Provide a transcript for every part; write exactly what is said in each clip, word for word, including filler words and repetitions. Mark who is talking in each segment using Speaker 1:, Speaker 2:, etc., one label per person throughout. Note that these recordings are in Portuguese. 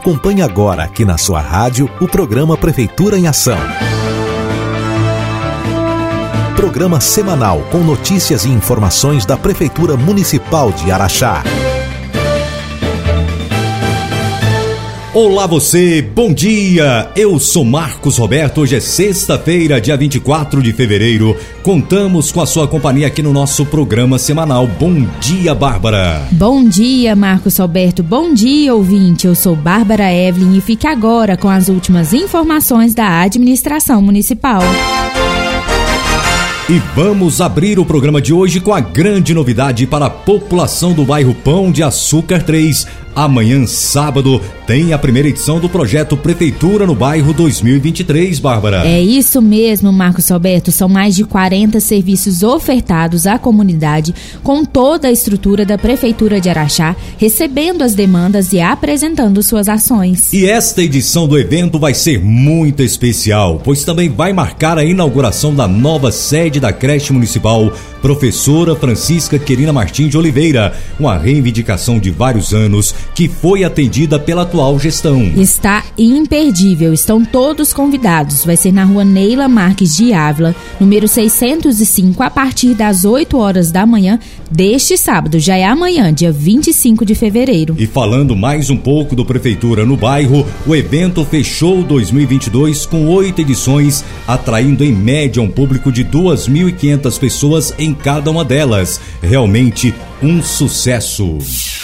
Speaker 1: Acompanhe agora aqui na sua rádio o programa Prefeitura em Ação. Programa semanal com notícias e informações da Prefeitura Municipal de Araxá.
Speaker 2: Olá você, bom dia! Eu sou Marcos Roberto, hoje é sexta-feira, dia vinte e quatro de fevereiro. Contamos com a sua companhia aqui no nosso programa semanal. Bom dia, Bárbara!
Speaker 3: Bom dia, Marcos Roberto, bom dia, ouvinte. Eu sou Bárbara Evelyn e fique agora com as últimas informações da administração municipal.
Speaker 2: E vamos abrir o programa de hoje com a grande novidade para a população do bairro Pão de Açúcar três. Amanhã, sábado, tem a primeira edição do projeto Prefeitura no Bairro dois mil e vinte e três, Bárbara.
Speaker 3: É isso mesmo, Marcos Roberto. São mais de quarenta serviços ofertados à comunidade, com toda a estrutura da Prefeitura de Araxá, recebendo as demandas e apresentando suas ações.
Speaker 2: E esta edição do evento vai ser muito especial, pois também vai marcar a inauguração da nova sede da creche municipal Professora Francisca Querina Martins de Oliveira, uma reivindicação de vários anos que foi atendida pela atual gestão.
Speaker 3: Está imperdível, estão todos convidados. Vai ser na rua Neila Marques de Ávila, número seiscentos e cinco, a partir das oito horas da manhã deste sábado. Já é amanhã, dia vinte e cinco de fevereiro.
Speaker 2: E falando mais um pouco do Prefeitura no bairro, o evento fechou dois mil e vinte e dois com oito edições, atraindo em média um público de duas mil e quinhentas pessoas em cada uma delas. Realmente um sucesso.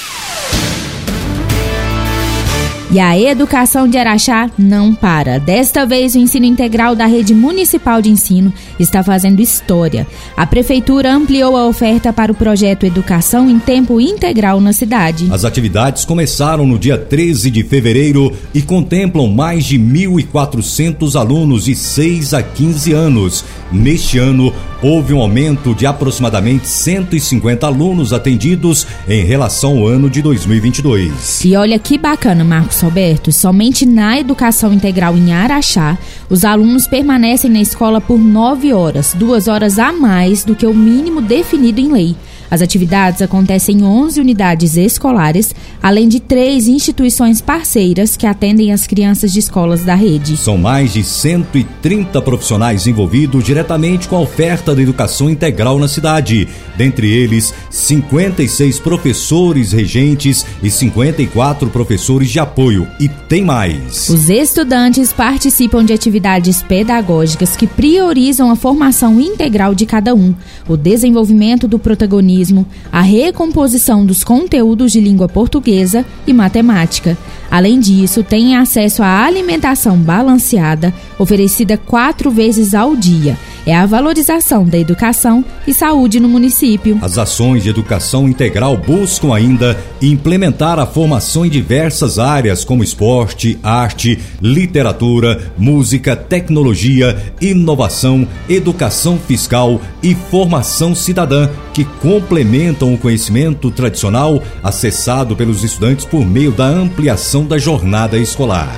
Speaker 3: E a educação de Araxá não para. Desta vez, o ensino integral da rede municipal de ensino está fazendo história. A prefeitura ampliou a oferta para o projeto Educação em Tempo Integral na cidade.
Speaker 2: As atividades começaram no dia treze de fevereiro e contemplam mais de mil e quatrocentos alunos de seis a quinze anos. Neste ano, houve um aumento de aproximadamente cento e cinquenta alunos atendidos em relação ao ano de dois mil e vinte e dois.
Speaker 3: E olha que bacana, Marcos Roberto, somente na educação integral em Araxá, os alunos permanecem na escola por nove horas, duas horas a mais do que o mínimo definido em lei. As atividades acontecem em onze unidades escolares, além de três instituições parceiras que atendem as crianças de escolas da rede.
Speaker 2: São mais de cento e trinta profissionais envolvidos diretamente com a oferta da educação integral na cidade. Dentre eles, cinquenta e seis professores regentes e cinquenta e quatro professores de apoio. E tem mais.
Speaker 3: Os estudantes participam de atividades pedagógicas que priorizam a formação integral de cada um, o desenvolvimento do protagonismo, a recomposição dos conteúdos de língua portuguesa e matemática. Além disso, têm acesso à alimentação balanceada, oferecida quatro vezes ao dia. É a valorização da educação e saúde no município.
Speaker 2: As ações de educação integral buscam ainda implementar a formação em diversas áreas como esporte, arte, literatura, música, tecnologia, inovação, educação fiscal e formação cidadã, que complementam o conhecimento tradicional acessado pelos estudantes por meio da ampliação da jornada escolar.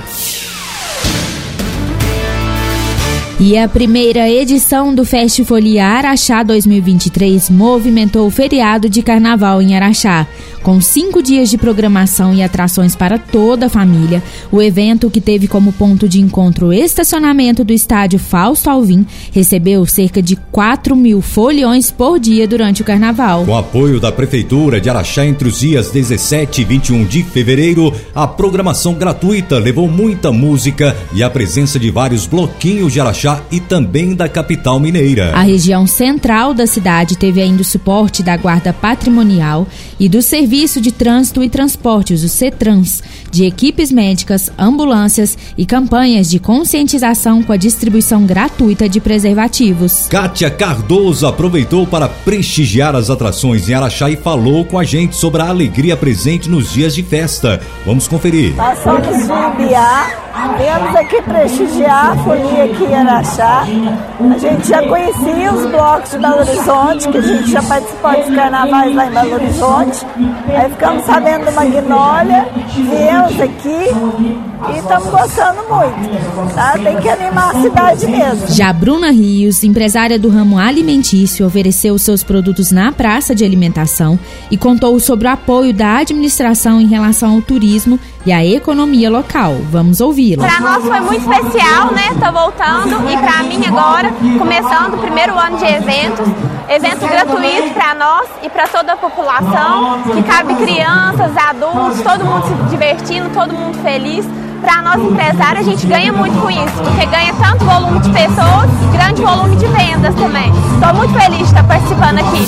Speaker 3: E a primeira edição do Festifolia Araxá dois mil e vinte e três movimentou o feriado de carnaval em Araxá. Com cinco dias de programação e atrações para toda a família, o evento, que teve como ponto de encontro o estacionamento do estádio Fausto Alvim, recebeu cerca de quatro mil foliões por dia durante o carnaval.
Speaker 2: Com apoio da Prefeitura de Araxá, entre os dias dezessete e vinte e um de fevereiro, a programação gratuita levou muita música e a presença de vários bloquinhos de Araxá e também da capital mineira.
Speaker 3: A região central da cidade teve ainda o suporte da Guarda Patrimonial e do Serviço de Trânsito e Transportes, o CETRANS, de equipes médicas, ambulâncias e campanhas de conscientização com a distribuição gratuita de preservativos.
Speaker 2: Kátia Cardoso aproveitou para prestigiar as atrações em Araxá e falou com a gente sobre a alegria presente nos dias de festa. Vamos conferir.
Speaker 4: Nós somos de Ibiá, viemos aqui prestigiar a folia aqui em Araxá. A gente já conhecia os blocos de Belo Horizonte, que a gente já participou dos carnavais lá em Belo Horizonte. Aí ficamos sabendo do Magnólia, viemos aqui e estamos gostando muito, tá? Tem que animar a cidade mesmo.
Speaker 3: Já Bruna Rios, empresária do ramo alimentício, ofereceu seus produtos na praça de alimentação e contou sobre o apoio da administração em relação ao turismo e à economia local. Vamos ouvi-la.
Speaker 5: Para nós foi muito especial, né? Tô voltando e para mim agora, começando o primeiro ano de eventos, evento gratuito para nós e para toda a população, que cabe crianças, adultos, todo mundo se divertindo, todo mundo feliz. Para nós empresários, a gente ganha muito com isso, porque ganha tanto volume de pessoas e grande volume de vendas também. Estou muito feliz de estar participando aqui.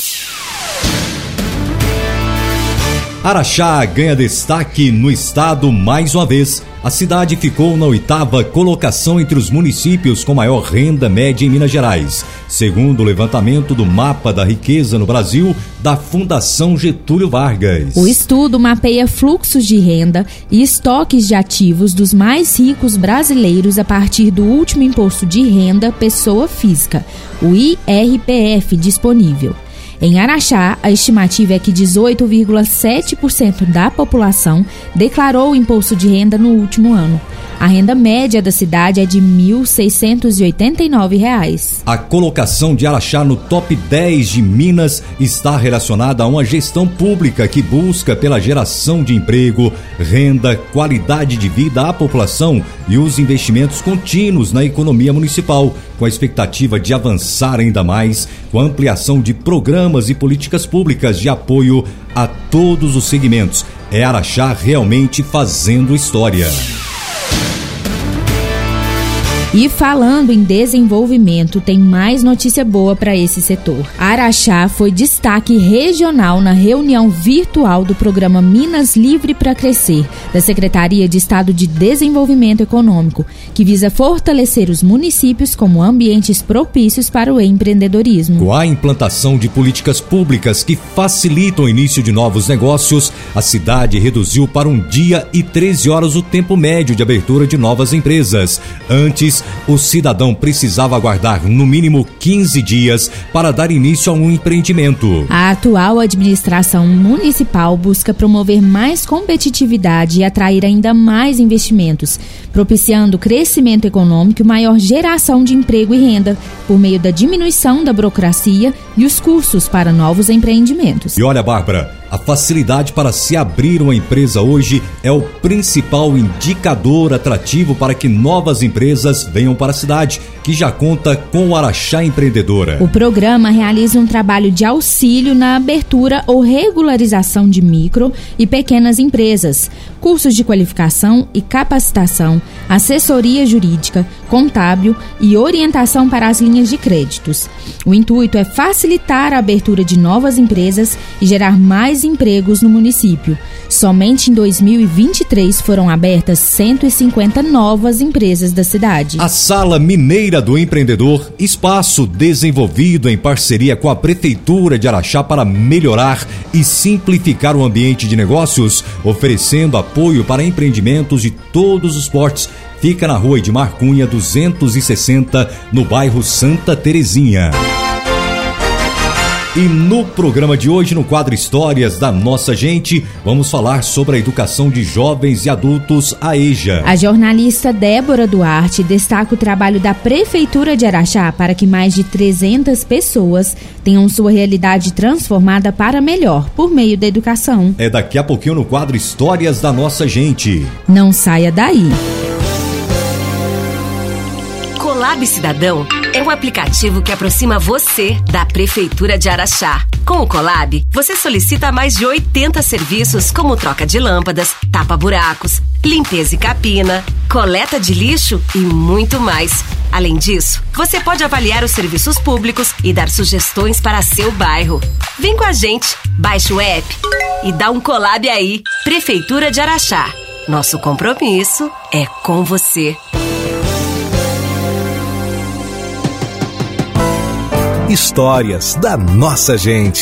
Speaker 2: Araxá ganha destaque no estado mais uma vez. A cidade ficou na oitava colocação entre os municípios com maior renda média em Minas Gerais, segundo o levantamento do Mapa da Riqueza no Brasil da Fundação Getúlio Vargas.
Speaker 3: O estudo mapeia fluxos de renda e estoques de ativos dos mais ricos brasileiros a partir do último imposto de renda pessoa física, o I R P F, disponível. Em Araxá, a estimativa é que dezoito vírgula sete por cento da população declarou o imposto de renda no último ano. A renda média da cidade é de mil seiscentos e oitenta e nove reais.
Speaker 2: A colocação de Araxá no top dez de Minas está relacionada a uma gestão pública que busca pela geração de emprego, renda, qualidade de vida à população e os investimentos contínuos na economia municipal, com a expectativa de avançar ainda mais com a ampliação de programas e políticas públicas de apoio a todos os segmentos. É Araxá realmente fazendo história.
Speaker 3: E falando em desenvolvimento, tem mais notícia boa para esse setor. Araxá foi destaque regional na reunião virtual do programa Minas Livre para Crescer, da Secretaria de Estado de Desenvolvimento Econômico, que visa fortalecer os municípios como ambientes propícios para o empreendedorismo.
Speaker 2: Com a implantação de políticas públicas que facilitam o início de novos negócios, a cidade reduziu para um dia e treze horas o tempo médio de abertura de novas empresas. Antes, o cidadão precisava aguardar no mínimo quinze dias para dar início a um empreendimento.
Speaker 3: A atual administração municipal busca promover mais competitividade e atrair ainda mais investimentos, propiciando crescimento econômico e maior geração de emprego e renda, por meio da diminuição da burocracia e os custos para novos empreendimentos.
Speaker 2: E olha, Bárbara, a facilidade para se abrir uma empresa hoje é o principal indicador atrativo para que novas empresas venham para a cidade, que já conta com o Araxá Empreendedora.
Speaker 3: O programa realiza um trabalho de auxílio na abertura ou regularização de micro e pequenas empresas, cursos de qualificação e capacitação, assessoria jurídica, contábil e orientação para as linhas de créditos. O intuito é facilitar a abertura de novas empresas e gerar mais empregos no município. Somente em dois mil e vinte e três foram abertas cento e cinquenta novas empresas da cidade.
Speaker 2: A Sala Mineira do Empreendedor, espaço desenvolvido em parceria com a Prefeitura de Araxá para melhorar e simplificar o ambiente de negócios, oferecendo apoio para empreendimentos de todos os portes. Fica na Rua Edmar Cunha duzentos e sessenta, no bairro Santa Terezinha. E no programa de hoje, no quadro Histórias da Nossa Gente, vamos falar sobre a educação de jovens e adultos, a EJA.
Speaker 3: A jornalista Débora Duarte destaca o trabalho da Prefeitura de Araxá para que mais de trezentas pessoas tenham sua realidade transformada para melhor, por meio da educação.
Speaker 2: É daqui a pouquinho no quadro Histórias da Nossa Gente.
Speaker 3: Não saia daí.
Speaker 6: Colab Cidadão é um aplicativo que aproxima você da Prefeitura de Araxá. Com o Colab, você solicita mais de oitenta serviços como troca de lâmpadas, tapa-buracos, limpeza e capina, coleta de lixo e muito mais. Além disso, você pode avaliar os serviços públicos e dar sugestões para seu bairro. Vem com a gente, baixe o app e dá um Colab aí. Prefeitura de Araxá. Nosso compromisso é com você.
Speaker 1: Histórias da Nossa Gente.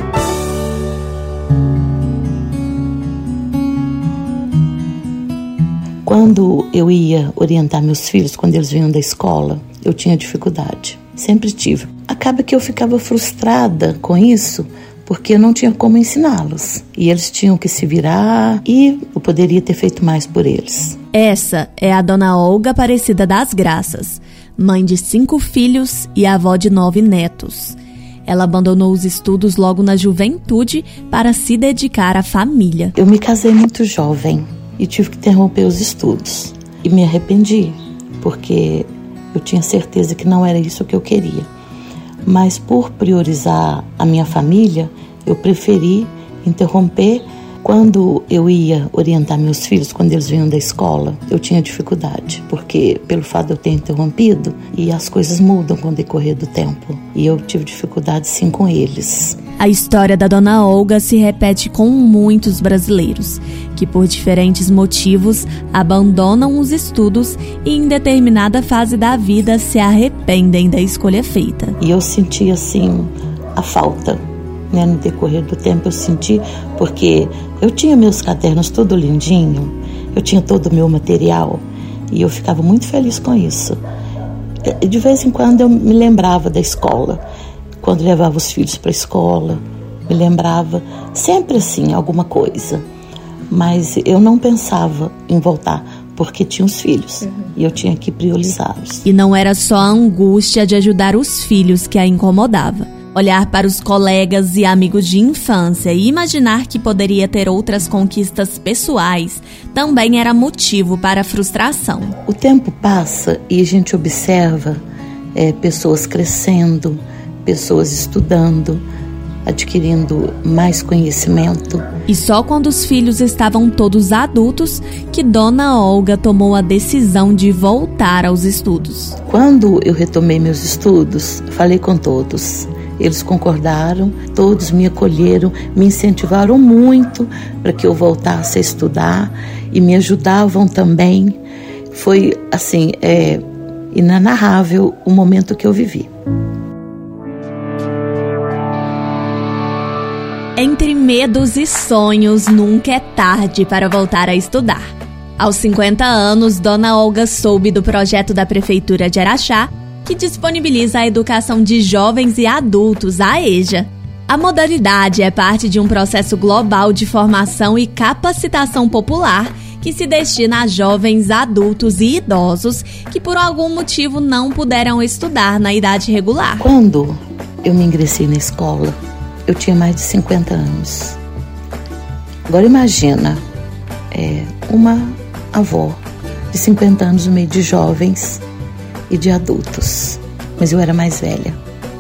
Speaker 7: Quando eu ia orientar meus filhos, quando eles vinham da escola, eu tinha dificuldade. Sempre tive. Acaba que eu ficava frustrada com isso, porque eu não tinha como ensiná-los. E eles tinham que se virar e eu poderia ter feito mais por eles.
Speaker 8: Essa é a dona Olga Aparecida das Graças, mãe de cinco filhos e avó de nove netos. Ela abandonou os estudos logo na juventude para se dedicar à família.
Speaker 7: Eu me casei muito jovem e tive que interromper os estudos. E me arrependi, porque eu tinha certeza que não era isso que eu queria. Mas por priorizar a minha família, eu preferi interromper. Quando eu ia orientar meus filhos, quando eles vinham da escola, eu tinha dificuldade, porque pelo fato de eu ter interrompido, e as coisas mudam com o decorrer do tempo, e eu tive dificuldade sim com eles.
Speaker 8: A história da dona Olga se repete com muitos brasileiros, que por diferentes motivos abandonam os estudos e em determinada fase da vida se arrependem da escolha feita.
Speaker 7: E eu senti assim a falta. Né, no decorrer do tempo eu senti, porque eu tinha meus cadernos todo lindinho, eu tinha todo o meu material e eu ficava muito feliz com isso. De vez em quando eu me lembrava da escola, quando levava os filhos para a escola, me lembrava sempre assim, alguma coisa. Mas eu não pensava em voltar, porque tinha os filhos, uhum. E eu tinha que priorizá-los.
Speaker 8: E não era só a angústia de ajudar os filhos que a incomodava. Olhar para os colegas e amigos de infância e imaginar que poderia ter outras conquistas pessoais também era motivo para a frustração.
Speaker 7: O tempo passa e a gente observa é, pessoas crescendo, pessoas estudando, adquirindo mais conhecimento.
Speaker 8: E só quando os filhos estavam todos adultos que Dona Olga tomou a decisão de voltar aos estudos.
Speaker 7: Quando eu retomei meus estudos, falei com todos. Eles concordaram, todos me acolheram, me incentivaram muito para que eu voltasse a estudar e me ajudavam também. Foi, assim, é, inenarrável o momento que eu vivi.
Speaker 8: Entre medos e sonhos, nunca é tarde para voltar a estudar. Aos cinquenta anos, Dona Olga soube do projeto da Prefeitura de Araxá, que disponibiliza a educação de jovens e adultos, a EJA. A modalidade é parte de um processo global de formação e capacitação popular que se destina a jovens, adultos e idosos que por algum motivo não puderam estudar na idade regular.
Speaker 7: Quando eu me ingressei na escola, eu tinha mais de cinquenta anos. Agora imagina, é, uma avó de cinquenta anos no meio de jovens e de adultos, mas eu era mais velha.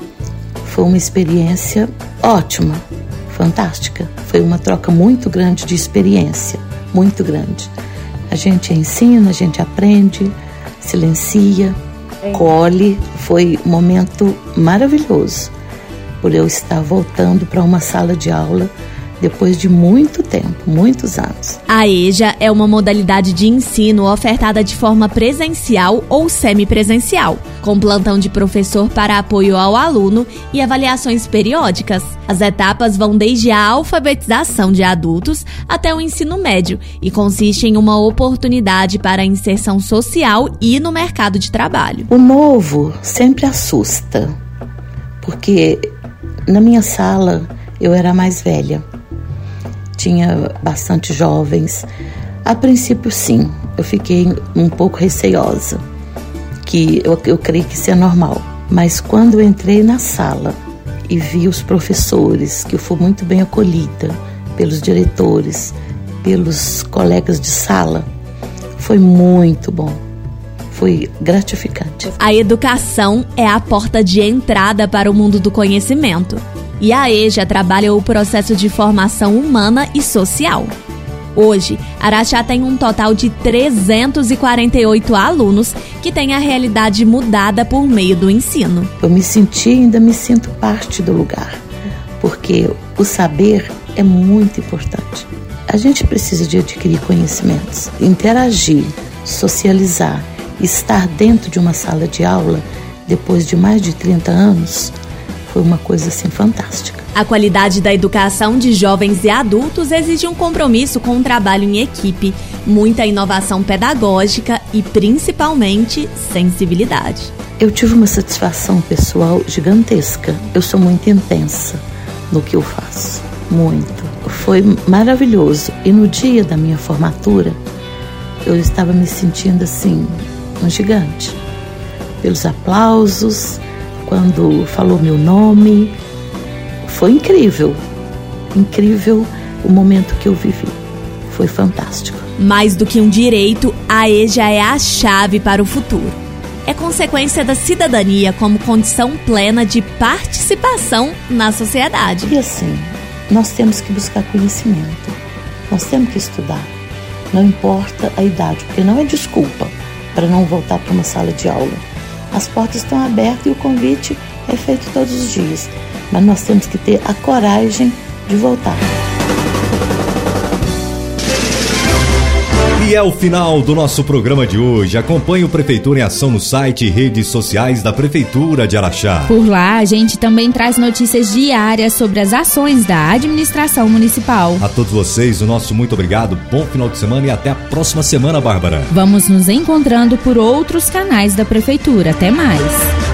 Speaker 7: Foi uma experiência ótima, fantástica. Foi uma troca muito grande de experiência, muito grande. A gente ensina, a gente aprende, silencia, colhe. Foi um momento maravilhoso, por eu estar voltando para uma sala de aula depois de muito tempo, muitos anos.
Speaker 8: A EJA é uma modalidade de ensino ofertada de forma presencial ou semipresencial, com plantão de professor para apoio ao aluno e avaliações periódicas. As etapas vão desde a alfabetização de adultos até o ensino médio e consiste em uma oportunidade para a inserção social e no mercado de trabalho.
Speaker 7: O novo sempre assusta, porque na minha sala eu era mais velha. Tinha bastante jovens. A princípio, sim, eu fiquei um pouco receosa, que eu, eu creio que isso é normal. Mas quando eu entrei na sala e vi os professores, que eu fui muito bem acolhida pelos diretores, pelos colegas de sala, foi muito bom. Foi gratificante.
Speaker 8: A educação é a porta de entrada para o mundo do conhecimento. E a EJA trabalha o processo de formação humana e social. Hoje, Araxá tem um total de trezentos e quarenta e oito alunos que têm a realidade mudada por meio do ensino.
Speaker 7: Eu me senti e ainda me sinto parte do lugar, porque o saber é muito importante. A gente precisa de adquirir conhecimentos, interagir, socializar, estar dentro de uma sala de aula depois de mais de trinta anos. Foi uma coisa assim fantástica.
Speaker 8: A qualidade da educação de jovens e adultos exige um compromisso com o trabalho em equipe, muita inovação pedagógica e, principalmente, sensibilidade.
Speaker 7: Eu tive uma satisfação pessoal gigantesca. Eu sou muito intensa, no que eu faço, muito. Foi maravilhoso. E no dia da minha formatura, eu estava me sentindo assim, um gigante. Pelos aplausos, quando falou meu nome, foi incrível, incrível o momento que eu vivi. Foi fantástico.
Speaker 8: Mais do que um direito, a EJA é a chave para o futuro. É consequência da cidadania como condição plena de participação na sociedade.
Speaker 7: E assim, nós temos que buscar conhecimento, nós temos que estudar. Não importa a idade, porque não é desculpa para não voltar para uma sala de aula. As portas estão abertas e o convite é feito todos os dias. Mas nós temos que ter a coragem de voltar.
Speaker 2: E é o final do nosso programa de hoje. Acompanhe o Prefeitura em Ação no site e redes sociais da Prefeitura de Araxá.
Speaker 3: Por lá, a gente também traz notícias diárias sobre as ações da administração municipal.
Speaker 2: A todos vocês, o nosso muito obrigado, bom final de semana e até a próxima semana, Bárbara.
Speaker 3: Vamos nos encontrando por outros canais da Prefeitura. Até mais.